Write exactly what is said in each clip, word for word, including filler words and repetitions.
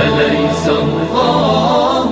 أليس الله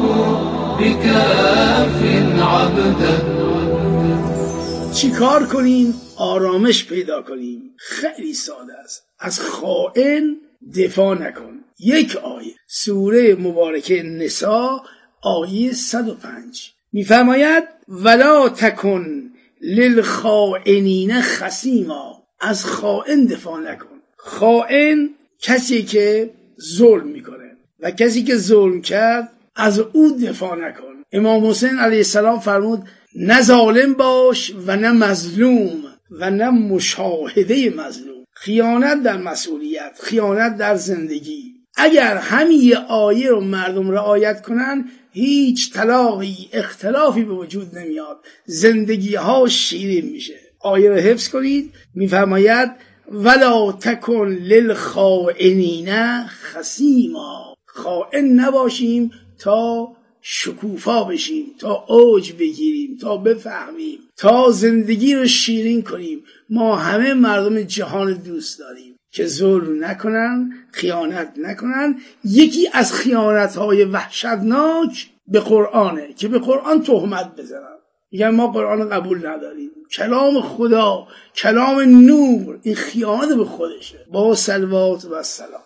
بكاف عبده. چی کار کنیم آرامش پیدا کنیم؟ خیلی ساده است. از خائن دفاع نکن. یک آیه سوره مبارکه نساء آیه صد و پنج میفرماید ولا تکن للخائنین خصیما. از خائن دفاع نکن. خائن کسی که ظلم میکنه و کسی که ظلم کرد از او دفاع نکن. امام حسین علیه السلام فرمود نه ظالم باش و نه مظلوم و نه مشاهده مظلوم. خیانت در مسئولیت، خیانت در زندگی. اگر همین یه آیه رو مردم رعایت کنن هیچ طلاقی اختلافی به وجود نمیاد، زندگی ها شیرین میشه. آیه رو حفظ کنید. میفرماید ولا تکن للخائنین خصیما. خائن نباشیم تا شکوفا بشیم، تا اوج بگیریم، تا بفهمیم، تا زندگی رو شیرین کنیم. ما همه مردم جهان دوست داریم که ظلم نکنن، خیانت نکنن. یکی از خیانت‌های وحشتناک به قرآنه که به قرآن تهمت بزنن، میگن ما قرآن قبول نداریم، کلام خدا، کلام نور. این خیانت به خودشه. با صلوات و سلام.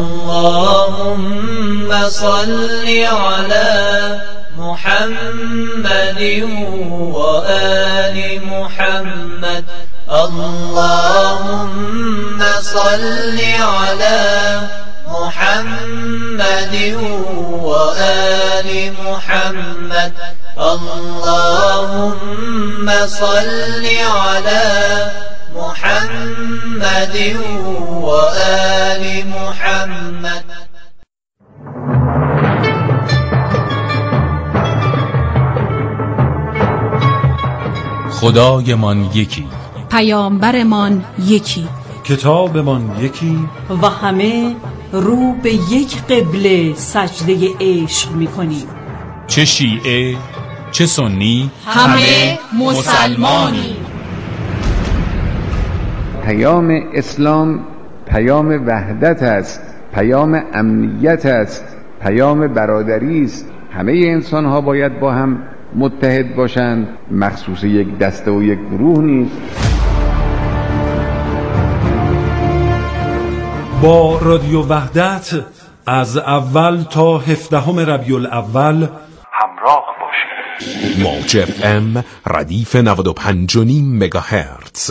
اللهم صل على محمد و آل محمد. اللهم صل على محمد و آل محمد. اللهم صل على محمد و آل محمد. خدایمان یکی، پیامبرمان یکی، کتابمان یکی و همه رو به یک قبله سجده عشق می‌کنیم. چه شیعه چه سنی همه مسلمانی. پیام اسلام پیام وحدت است، پیام امنیت است، پیام برادری است. همه انسان ها باید با هم متحد باشند، مخصوص یک دسته و یک گروه نیست. با رادیو وحدت از اول تا هفدهم ربیع الاول همراه باشید. موج اف ام ردیف نود و پنج و نیم مگاهرتز.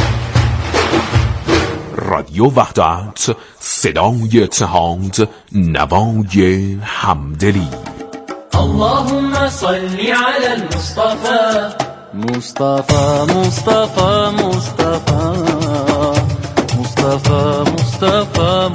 رادیو وحدت، صدای اتحاد، نوای همدلی. اللهم صل على المصطفى. مصطفى مصطفى مصطفى مصطفى مصطفى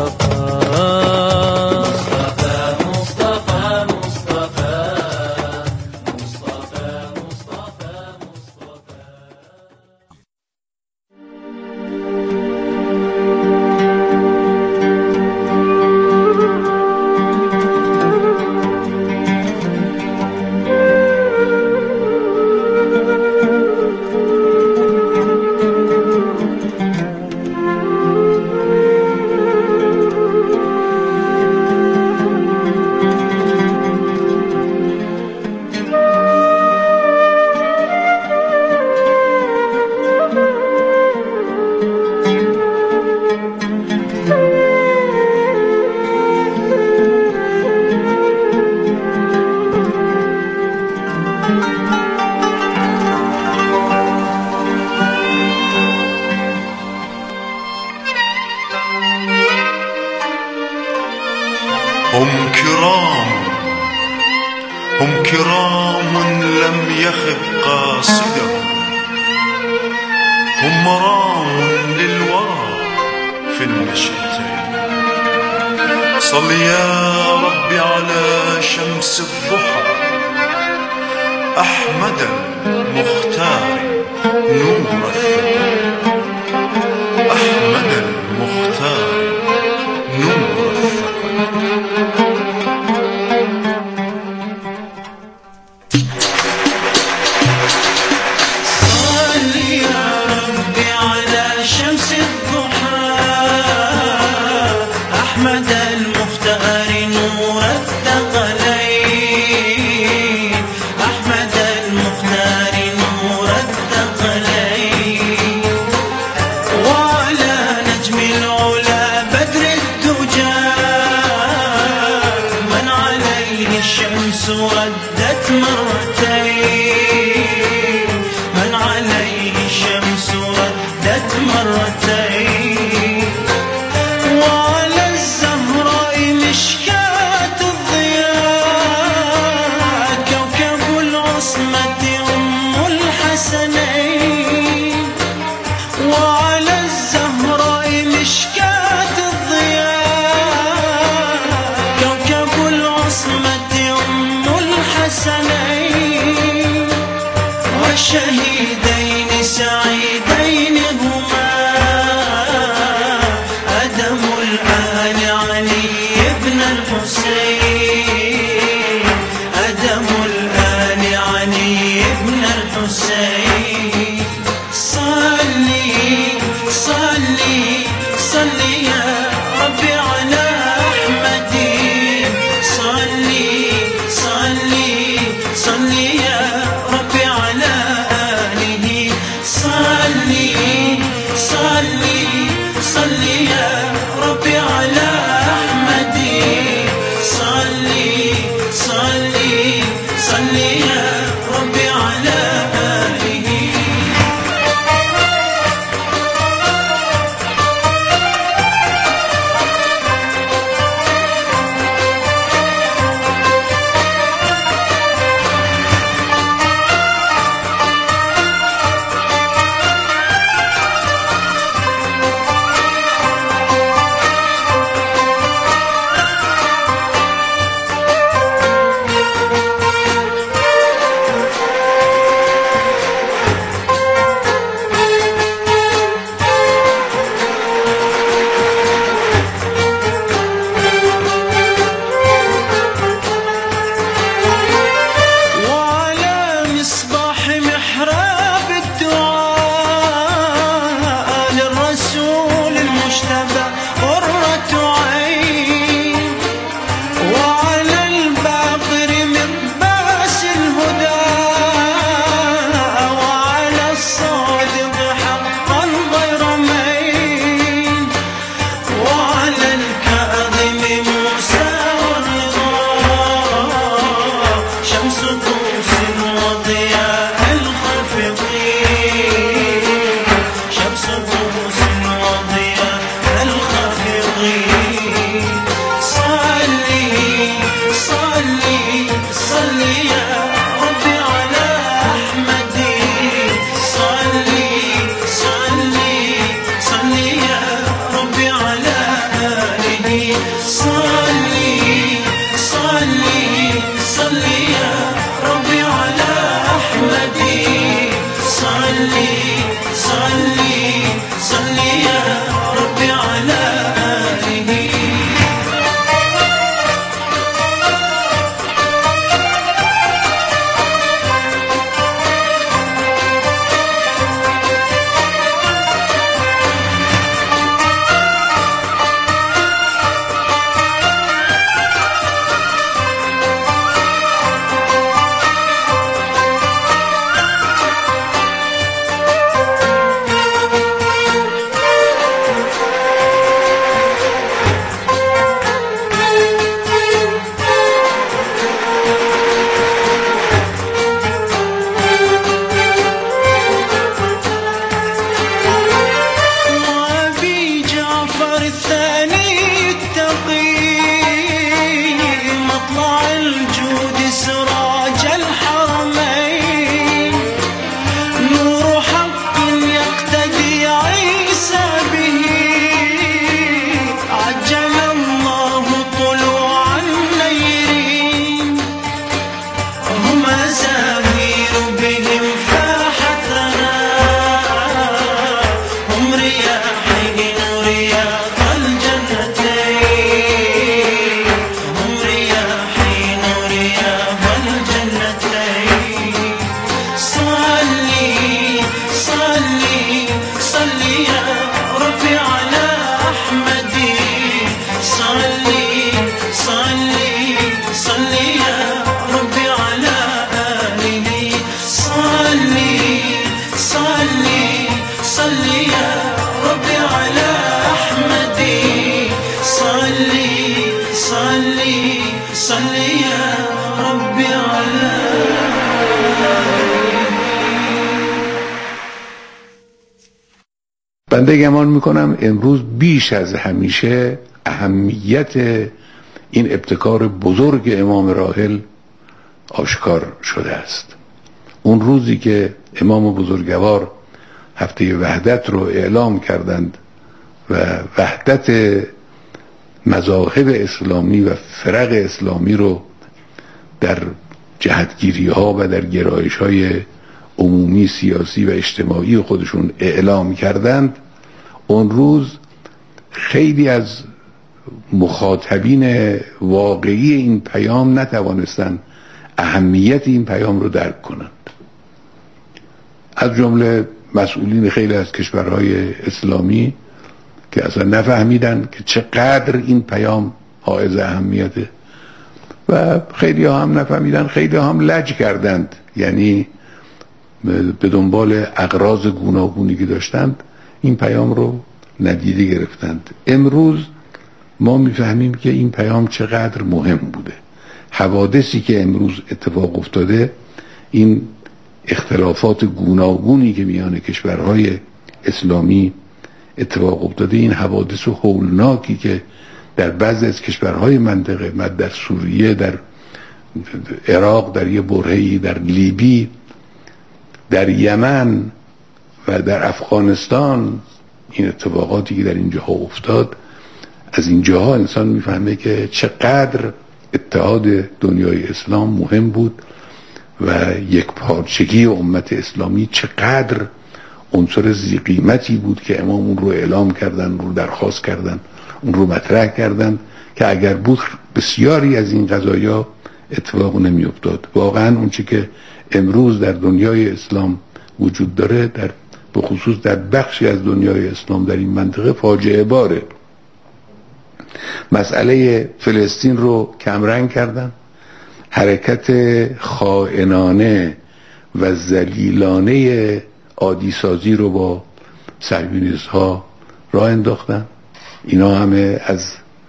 هم كرام هم كرام لم يخب قاصدهم، هم مرام للورى في المشيتين. صل يا ربي على شمس الضحى أحمد المختار نور الثقل، أحمد المختار نور الثقل. أحمد المختار ردت مرتين من عليه الشمس ردت مرتين وعلى الزهراء مشكاة الضياء كوكب العصمة أم الحسنين وعلى الزهراء مشكاة الضياء كوكب العصمة أم الحسنين والشهيدين سعيدين هما أدم الآل علي بن الحسين أدم الآل علي بن الحسين صلي صلي صلي يا ربي على أحمد صلي صلي صلي يا ربي على آله صلي صلي صلي يا ربي على أحمد صلي صلي صلي يا ربي على آله ربي علاني. بنده گمان میکنم امروز بیش از همیشه اهمیت این ابتکار بزرگ امام راحل آشکار شده است. اون روزی که امام بزرگوار هفته وحدت رو اعلام کردند و وحدت مذاهب اسلامی و فرق اسلامی رو در جهتگیری ها و در گرایش های عمومی سیاسی و اجتماعی خودشون اعلام کردند، اون روز خیلی از مخاطبین واقعی این پیام نتوانستند اهمیت این پیام رو درک کنند. از جمله مسئولین خیلی از کشورهای اسلامی که اصلا نفهمیدن که چقدر این پیام حائز اهمیته و خیلی ها هم نفهمیدن، خیلی ها هم لج کردند، یعنی به دنبال اغراض گوناگونی که داشتند این پیام رو ندیده گرفتند. امروز ما میفهمیم که این پیام چقدر مهم بوده. حوادثی که امروز اتفاق افتاده، این اختلافات گوناگونی که میان کشورهای اسلامی اتفاق افتاده، این حوادث هولناکی که در بعضی از کشورهای منطقه، در سوریه، در عراق، در یه برهه‌ای، در لیبی، در یمن و در افغانستان، این اتفاقاتی که در اینجاها افتاد، از اینجاها انسان میفهمه که چقدر اتحاد دنیای اسلام مهم بود و یک پارچگی امت اسلامی چقدر عنصر ذی قیمتی بود که امام اون رو اعلام کردن، رو درخواست کردن، اون رو مطرح کردن که اگر بود بسیاری از این قضایا اتفاق نمی افتاد. واقعا اون چی که امروز در دنیای اسلام وجود داره، در به خصوص در بخشی از دنیای اسلام در این منطقه فاجعه باره. مسئله فلسطین رو کمرنگ کردن، حرکت خائنانه و ذلیلانه عادی سازی رو با صهیونیست ها راه انداختن. اینا همه از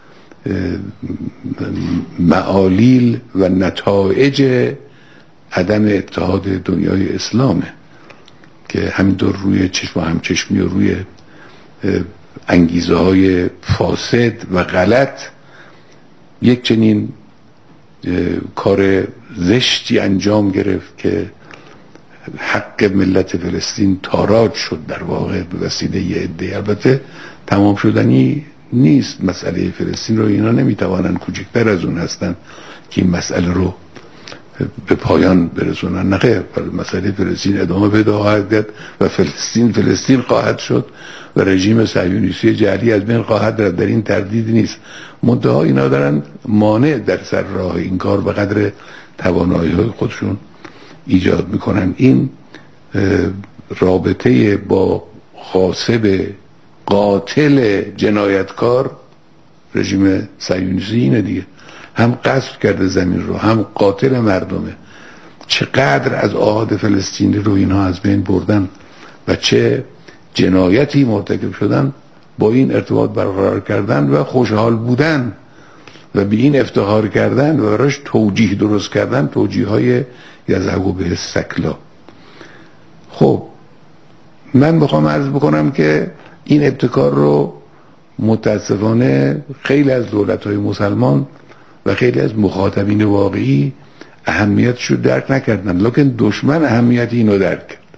معالیل و نتایج عدم اتحاد دنیای اسلامه که همینطور روی چشم و همچشمی و روی انگیزه های فاسد و غلط یک چنین کار زشتی انجام گرفت که حق ملت فلسطین تاراج شد در واقع به وسیله یه عده. البته تمام شدنی نیست مسئله فلسطین رو، اینا نمیتوانن، کوچکتر از اون هستن که این مسئله رو به پایان برسونن. نه خیر، مسئله فلسطین ادامه پیدا خواهد کرد و فلسطین فلسطین خواهد شد و رژیم صهیونیستی جعلی از بین خواهد رفت، در این تردید نیست. منتها اینا دارن مانع در سر راه این کار به قدر توانایی های خودشون ایجاد میکنن. این رابطه با غاصب قاتل جنایتکار رژیم صهیونیستی اینه دیگه، هم غصب کرده زمین رو، هم قاتل مردمه. چقدر از آحاد فلسطینی رو اینها از بین بردن و چه جنایتی مرتکب شدن با این ارتباط برقرار کردن و خوشحال بودن و به این افتخار کردن و براش توجیه درست کردن، توجیه های یزعو به سکلا. خب من میخوام عرض بکنم که این ابتکار رو متاسفانه خیلی از دولت‌های مسلمان و خیلی از مخاطبین واقعی اهمیتش رو درک نکردن، لکن دشمن اهمیت اینو درک کرد.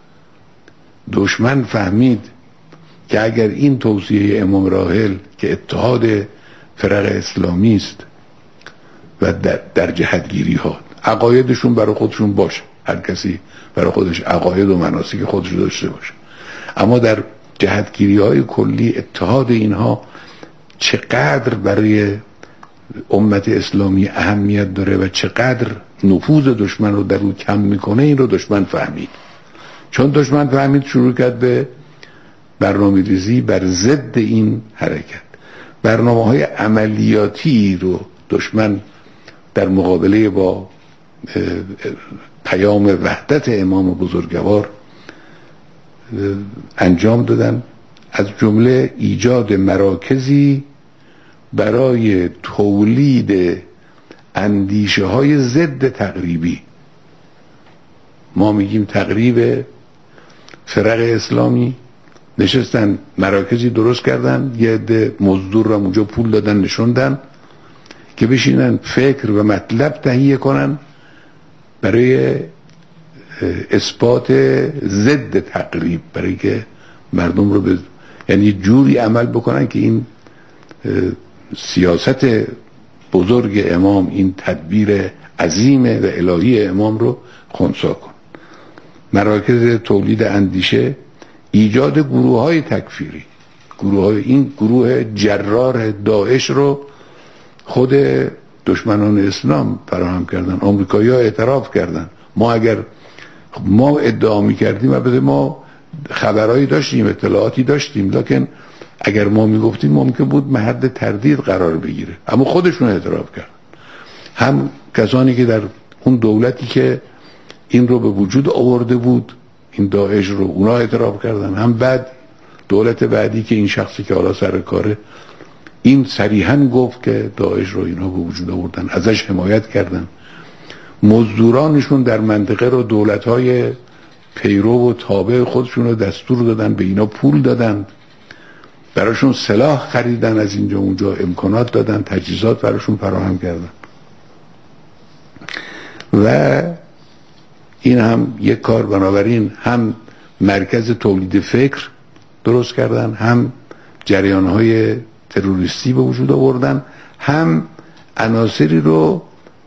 دشمن فهمید که اگر این توصیه امام راحل که اتحاد فرق اسلامی است و در, در جهتگیری ها عقایدشون برای خودشون باشه، هر کسی برای خودش عقاید و مناسک خودش داشته باشه، اما در جهتگیری های کلی اتحاد اینها چقدر برای امت اسلامی اهمیت داره و چقدر نفوذ دشمن رو در او کم میکنه، این رو دشمن فهمید. چون دشمن فهمید، شروع کرد به برنامه ریزی بر ضد این حرکت. برنامه های عملیاتی رو دشمن در مقابله با پیام وحدت امام بزرگوار انجام دادن، از جمله ایجاد مراکزی برای تولید اندیشه های ضد تقریبی. ما میگیم تقریب فرق اسلامی نشستن مراکزی درست کردن، یه عده مزدور رو اونجا پول دادن نشوندن که بشینن فکر و مطلب تهیه کنن برای اثبات ضد تقریب، برای که مردم رو به یعنی جوری عمل بکنن که این سیاست بزرگ امام، این تدبیر عظیم و الهی امام رو خنثی کن. مراکز تولید اندیشه، ایجاد گروه های تکفیری، گروه های این گروه جرار داعش رو خود دشمنان اسلام فراهم کردن. آمریکایی ها اعتراف کردن. ما اگر ما ادعا می کردیم، البته ما خبرهایی داشتیم، اطلاعاتی داشتیم، لکن اگر ما می گفتیم ممکن بود محل تردید قرار بگیره، اما خودشون اعتراف کردن. هم کسانی که در اون دولتی که این رو به وجود آورده بود، این داعش رو، اونا اعتراف کردن. هم بعد دولت بعدی که این شخصی که حالا سر کاره، این صریحاً گفت که داعش رو اینا به وجود آوردن، ازش حمایت کردن. مزدورانشون در منطقه رو دولت‌های پیرو و تابع خودشون رو دستور دادن، به اینا پول دادن، براشون سلاح خریدن، از اینجا اونجا امکانات دادن، تجهیزات براشون فراهم کردن. و این هم یک کار، بنابراین هم مرکز تولید فکر درست کردن، هم جریان‌های تروریستی به وجود آوردن، هم عناصری رو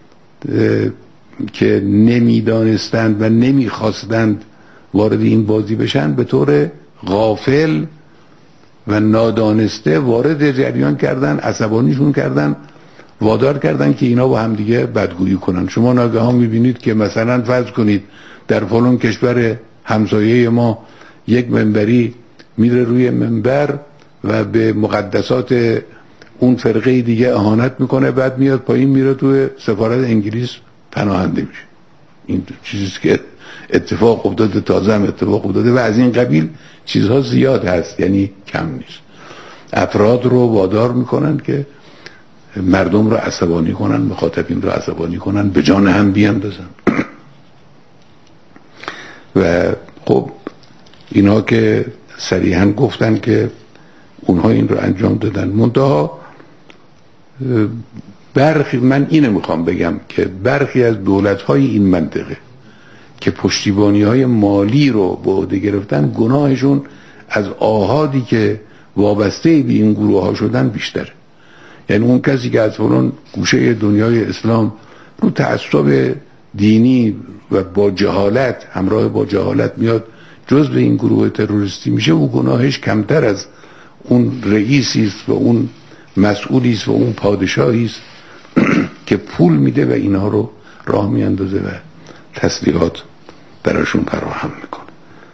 که نمیدانستند و نمیخواستند وارد این بازی بشن به طور غافل و نادانسته وارد جریان کردن، عصبانیشون کردن، وادار کردن که اینا با هم دیگه بدگویی کنن. شما ناگهان میبینید که مثلا فرض کنید در فلان کشور همسایه ما یک منبری میره روی منبر و به مقدسات اون فرقه دیگه اهانت میکنه، بعد میاد پایین میره توی سفارت انگلیس پناهنده میشه. این چیزی که اتفاق افتاده، تازه هم اتفاق افتاده و از این قبیل چیزها زیاد هست، یعنی کم نیست. افراد رو وادار میکنن که مردم رو عصبانی کنن، مخاطبین رو عصبانی کنن، به جان هم بیاندازن. و خب اینا که صریحاً گفتن که اونها این رو انجام دادن. منتها برخی، من اینو میخوام بگم که برخی از دولت‌های این منطقه که پشتیبانی‌های مالی رو به عهده گرفتن، گناهشون از آحادی که وابسته به این گروه ها شدن بیشتره. یعنی اون کسی که از فلان گوشه دنیای اسلام رو تعصب دینی و با جهالت، همراه با جهالت میاد جزء این گروه تروریستی میشه، و گناهش کمتر از اون رئیسی است و اون مسئولی است و اون پادشاهی است که پول میده و اینها رو راه میاندازه و تسلیحات براشون فراهم میکنه.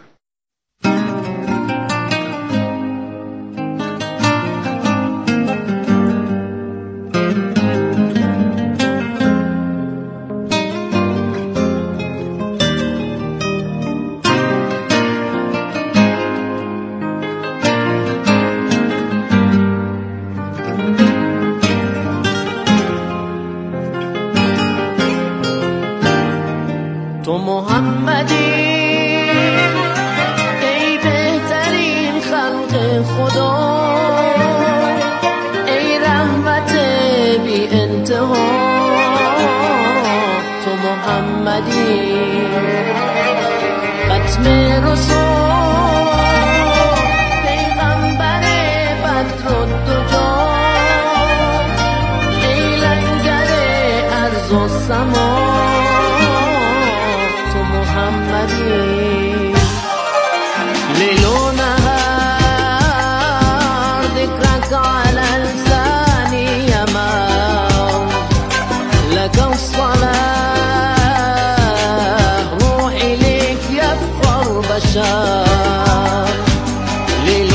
تو محمدی ای بهترین خلق خدا، ای رحمت بی انتها. تو محمدی ختم رسول، پیغمبر بدر و دجا، ای لنگر ارض و سما. ليل ونهار ذكرك على لساني يا موت، لك الصلاة روحي ليك يفخر بشر. ليل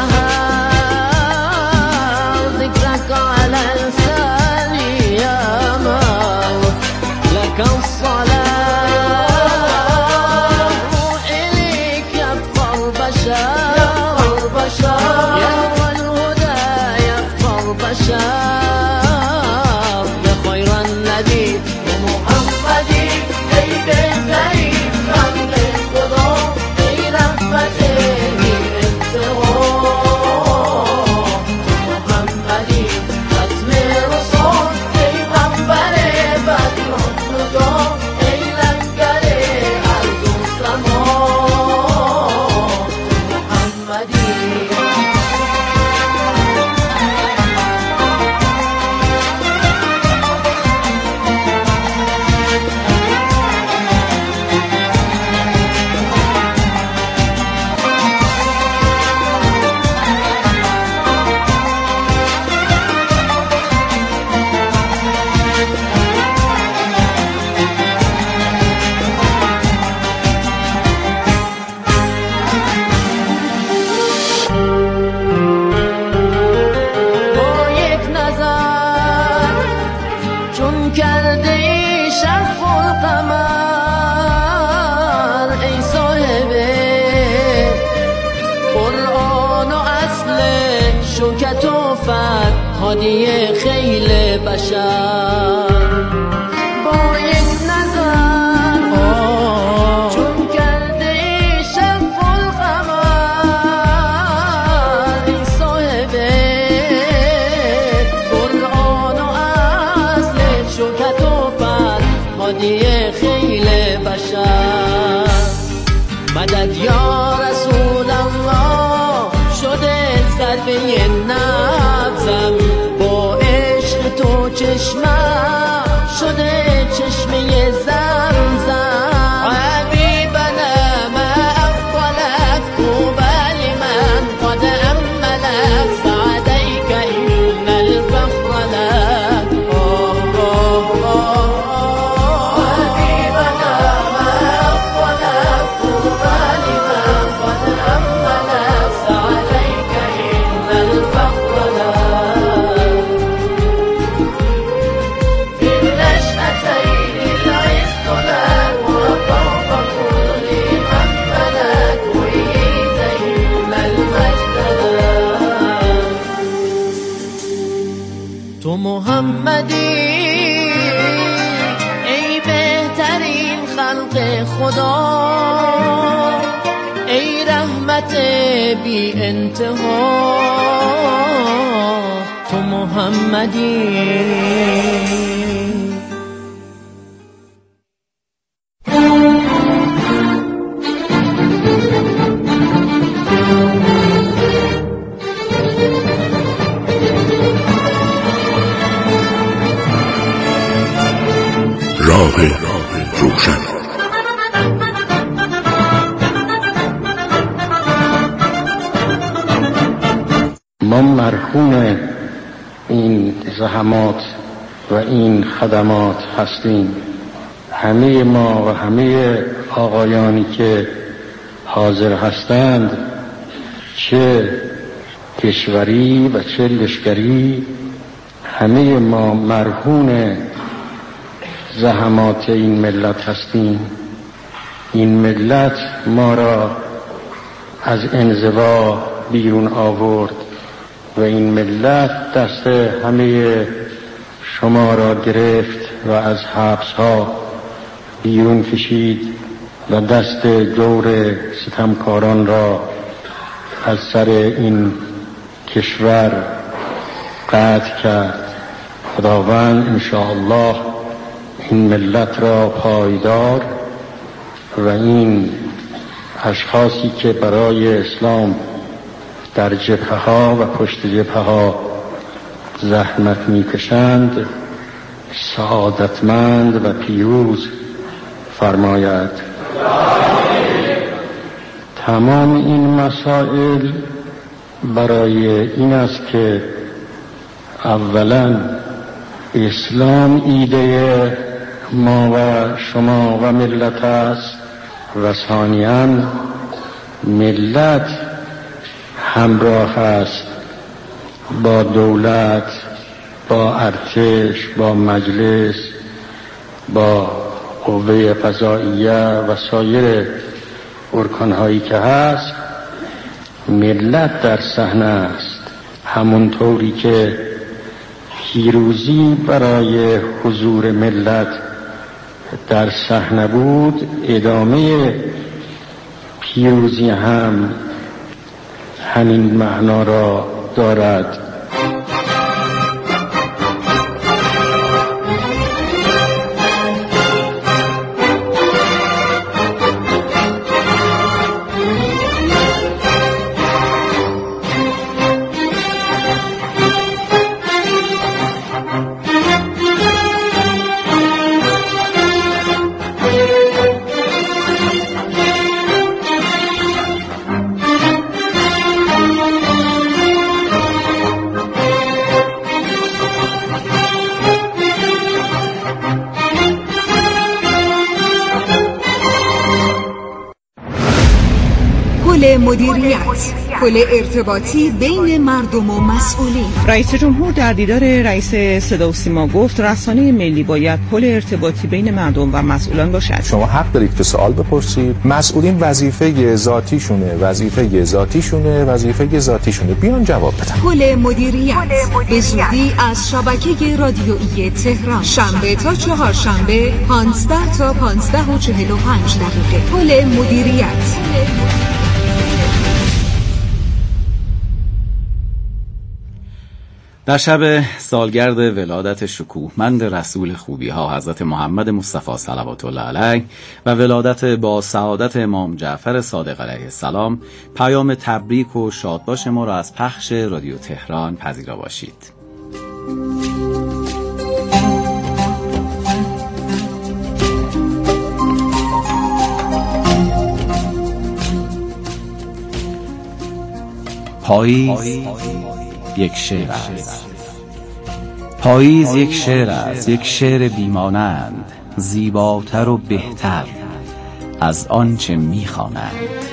ونهار ذكرك على لساني يا موت، لك الصلاة کرده ای شرف القمر ای صاحب قرآن و اصل شوکت و فتح هادی خیل بشر با یک نظر چون کرده ای شرف القمر ای صاحب قرآن و اصل شوکت و فتح هادی خیل بشر مدد یا رسول الله شده ضربه نبضم با عشق تو چشمم شده چشمه زمزم حبیبنا ما افضلك طوبى لمن قد أملك سعديك إن الفخر لك حبيبنا ما أفضلك طوبى لمن قد أملك سعديك إن الفخر لك في النشأتين العز لك وفوق كل من ملك وإيت إن المجد لك تو محمدی ای بهترین خلق خدا ای رحمت بی انتها تو محمدی راه روشن ما مرهون این زحمات و این خدمات هستیم. همه ما و همه آقایانی که حاضر هستند، چه کشوری و چه لشکری، همه ما مرهون زحمات این ملت هستیم. این ملت ما را از انزوا بیرون آورد و این ملت دست همه شما را گرفت و از حبس ها بیرون کشید و دست جور ستمکاران را از سر این کشور قطع کرد. خداوند انشاءالله این ملت را پایدار و این اشخاصی که برای اسلام در جبهه ها و پشت جبهه ها زحمت میکشند سعادتمند و پیروز فرماید. تمام این مسائل برای این است که اولا اسلام ایده ما و شما و ملت است و ثانیاً ملت همراه است با دولت، با ارتش، با مجلس، با قوه قضاییه و سایر ارکانهایی که هست. ملت در صحنه است، همونطوری که پیروزی برای حضور ملت در صحنه بود، ادامه پیروزی هم همین معنا را دارد. مدیریت پل ارتباطی بین مردم و مسئولین. رئیس جمهور در دیدار رئیس صدا و سیما گفت رسانه ملی باید پل ارتباطی بین مردم و مسئولان باشد. شما حق دارید که سوال بپرسید. مسئولین وظیفه ذاتیشونه، وظیفه ذاتیشونه، وظیفه ذاتیشونه. بیان جواب بدن. پل مدیریت به زودی از شبکه رادیویی تهران، شنبه تا چهارشنبه پانزده تا پانزده و چهل و پنج دقیقه. پل مدیریت. در شب سالگرد ولادت شکوهمند رسول خوبی ها حضرت محمد مصطفی صلوات الله علیه و ولادت با سعادت امام جعفر صادق علیه السلام، پیام تبریک و شادباش ما را از پخش رادیو تهران پذیرا باشید. پاییز یک شعر است. پاییز یک شعر است، یک شعر بیمانند، زیباتر و بهتر از آنچه می‌خوانند.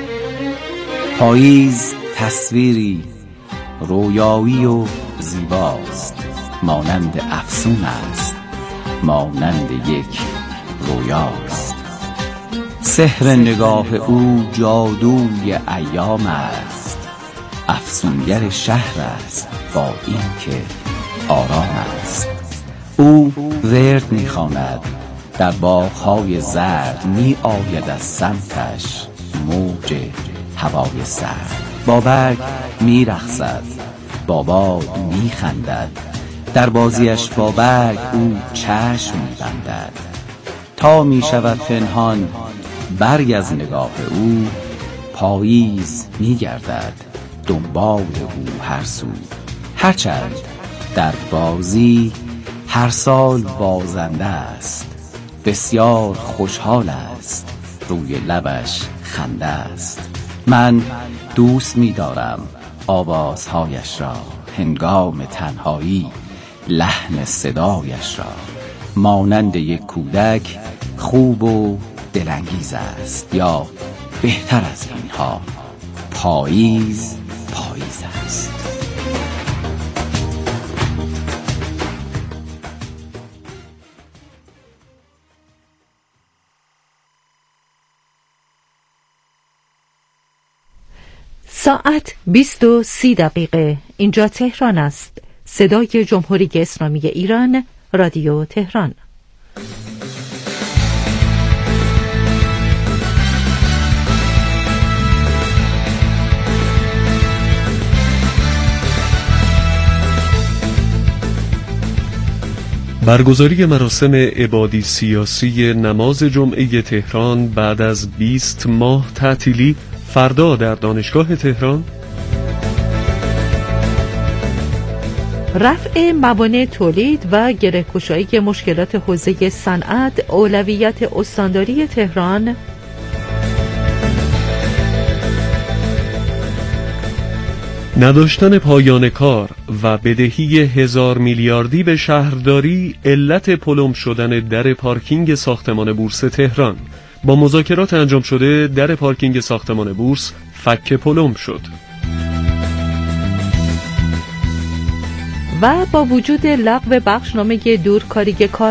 پاییز تصویری رویایی و زیباست، مانند افسون است، مانند یک رویاست. سحر نگاه او جادوی ایام است، افسونگر شهر است با این که آرام است. او ورد می‌خواند در باغ‌های زرد، می آید از سمتش موج هوای سرد. با برگ می‌رقصد، با باد می‌خندد، در بازیش با برگ او چشم می‌بندد. تا می‌شود پنهان برگ از نگاه او، پاییز می‌گردد دنبال او هر سو. هرچند در بازی هر سال بازنده است، بسیار خوشحال است، روی لبش خنده است. من دوست می دارم آوازهایش را، هنگام تنهایی لحن صدایش را. مانند یک کودک خوب و دلانگیز است، یا بهتر از اینها پاییز پاییز است. ساعت بیست و سی دقیقه. اینجا تهران است. صدای جمهوری اسلامی ایران، رادیو تهران. برگزاری مراسم عبادی سیاسی نماز جمعه تهران بعد از بیست ماه تعطیلی فردا در دانشگاه تهران. رفع موانع تولید و گره‌گشایی مشکلات حوزه صنعت اولویت استانداری تهران. نداشتن پایان کار و بدهی هزار میلیاردی به شهرداری علت پلم شدن در پارکینگ ساختمان بورس تهران. با مذاکرات انجام شده در پارکینگ ساختمان بورس فک پلم شد. و با وجود لغو بخشنامه دورکاری کار